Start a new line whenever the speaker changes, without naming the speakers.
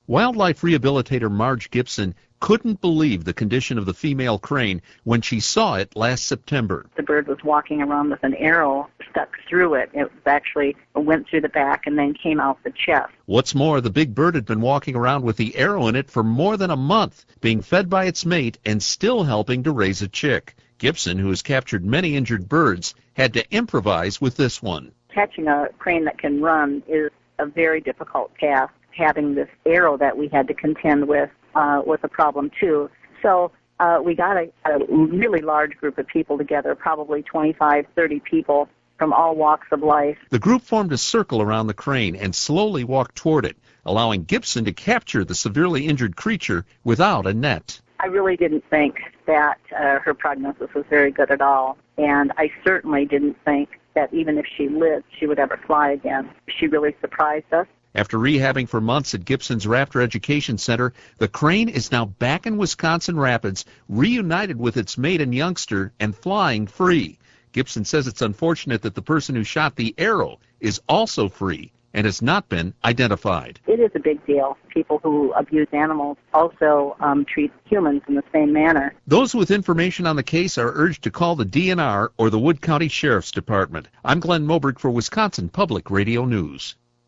Wildlife rehabilitator Marge Gibson couldn't believe the condition of the female crane when she saw it last September.
The bird was walking around with an arrow stuck through it. It actually went through the back and then came out the chest.
What's more, the big bird had been walking around with the arrow in it for more than a month, being fed by its mate and still helping to raise a chick. Gibson, who has captured many injured birds, had to improvise with this one.
Catching a crane that can run is a very difficult task. Having this arrow that we had to contend with was a problem too. So we got a really large group of people together, probably 25, 30 people from all walks of life.
The group formed a circle around the crane and slowly walked toward it, allowing Gibson to capture the severely injured creature without a net.
I really didn't think that her prognosis was very good at all, and I certainly didn't think that even if she lived, she would ever fly again. She really surprised us.
After rehabbing for months at Gibson's Raptor Education Center, the crane is now back in Wisconsin Rapids, reunited with its mate and youngster, and flying free. Gibson says it's unfortunate that the person who shot the arrow is also free and has not been identified.
It is a big deal. People who abuse animals also treat humans in the same manner.
Those with information on the case are urged to call the DNR or the Wood County Sheriff's Department. I'm Glenn Moberg for Wisconsin Public Radio News.